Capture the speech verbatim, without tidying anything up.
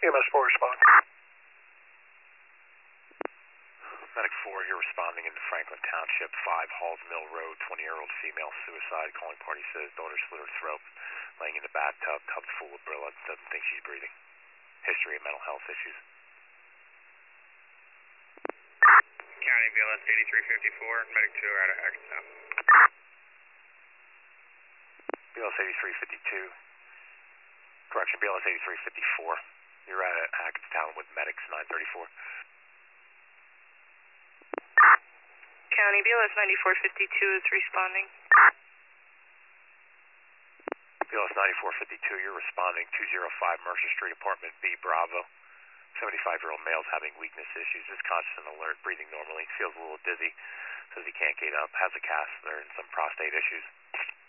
E M S four respond. Medic four here responding into Franklin Township, five Halls Mill Road, twenty-year-old female suicide. Calling party says daughter slit her throat, laying in the bathtub, tub's full of Brilla, doesn't think she's breathing. History of mental health issues. County B L S eighty-three fifty-four, Medic two out of Hackettstown. B L S eighty-three fifty-two. Correction, B L S eighty-three fifty-four. You're at Hackettstown with Medics nine thirty-four. County B L S ninety-four fifty-two is responding. B L S ninety-four fifty-two, you're responding two oh five Mercer Street, apartment B, Bravo. seventy-five-year-old male's having weakness issues, is conscious and alert, breathing normally, feels a little dizzy, says he can't get up, has a catheter and some prostate issues.